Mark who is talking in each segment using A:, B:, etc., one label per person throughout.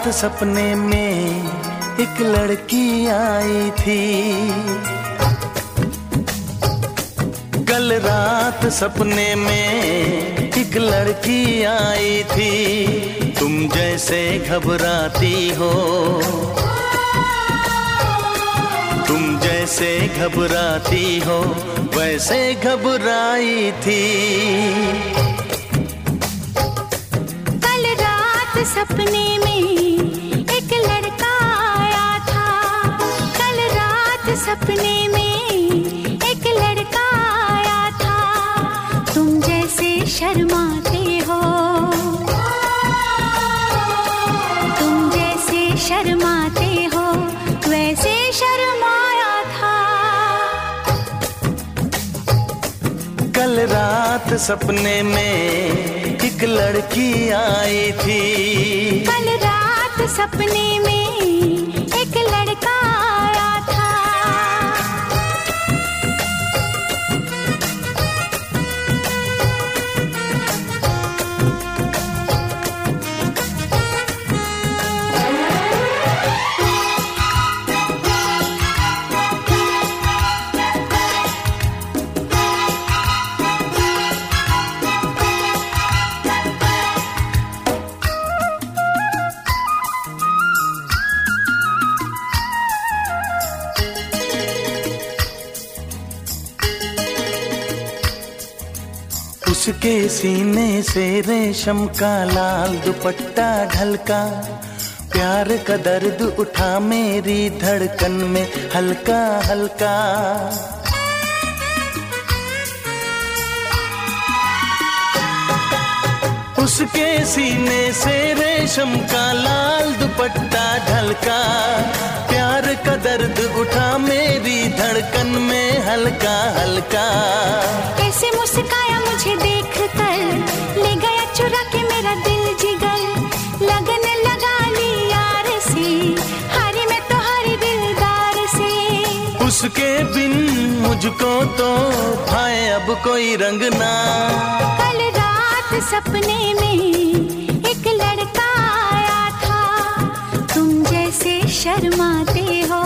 A: सपने में एक लड़की आई थी। कल रात सपने में एक लड़की आई थी। तुम जैसे घबराती हो, तुम जैसे घबराती हो वैसे घबराई थी।
B: कल रात सपने में एक लड़का आया था। कल रात सपने में एक लड़का आया था। तुम जैसे शर्माते हो, तुम जैसे शर्माते हो वैसे शर्माया था।
A: कल रात सपने में एक लड़की आई थी।
B: कल रात सपने में एक लड़का आया था।
A: उसके सीने से रेशम का लाल दुपट्टा ढलका। प्यार का दर्द उठा मेरी धड़कन में हल्का हल्का। उसके सीने से रेशम का लाल दुपट्टा ढलका। प्यार का दर्द उठा मेरी धड़कन में हल्का हल्का।
B: कैसे मुस्काया मुझे देखकर, ले गया चुरा के मेरा दिल जिगर। लगन लगा ली यार से, हारी मैं तो हारी दिलदार से।
A: उसके बिन मुझको तो भाए अब कोई रंग ना।
B: कल रात सपने में एक लड़का आया था। तुम जैसे शर्माते हो,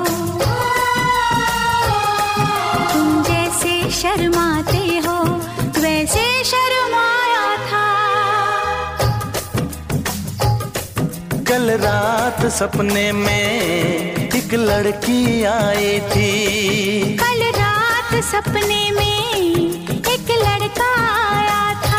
B: तुम जैसे शर्माते हो वैसे शर्माया था।
A: कल रात सपने में एक लड़की आई थी।
B: कल रात सपने में एक लड़का आया था।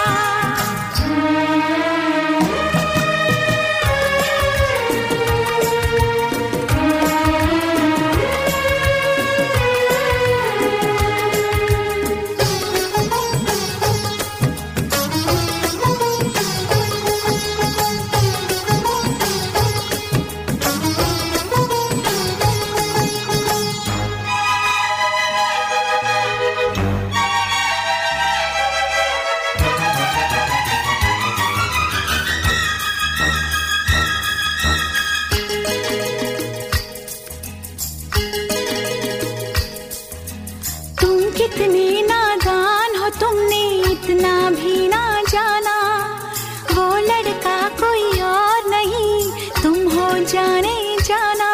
B: कितने नादान हो तुमने इतना भी ना जाना। वो लड़का कोई और नहीं, तुम हो जाने जाना।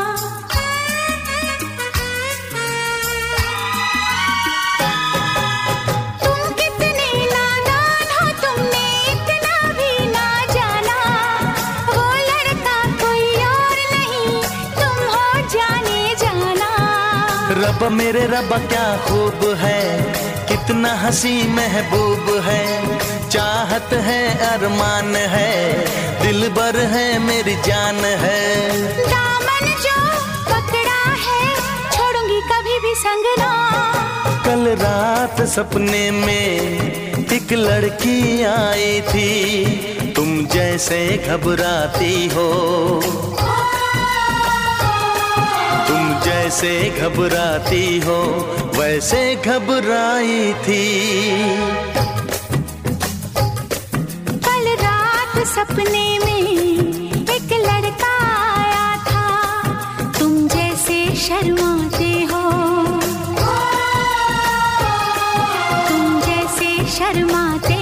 B: तुम कितने नादान हो तुमने इतना भी ना जाना। वो लड़का कोई और नहीं, तुम हो जाने जाना।
A: रब मेरे रब क्या खूब है, कितना हंसी महबूब है। चाहत है अरमान है, दिलबर है मेरी जान है।
B: दामन जो पकड़ा है छोड़ूंगी कभी भी संग ना।
A: कल रात सपने में एक लड़की आई थी। तुम जैसे घबराती हो, जैसे घबराती हो वैसे घबराई थी।
B: कल रात सपने में एक लड़का आया था। तुम जैसे शर्माते हो, तुम जैसे शर्माते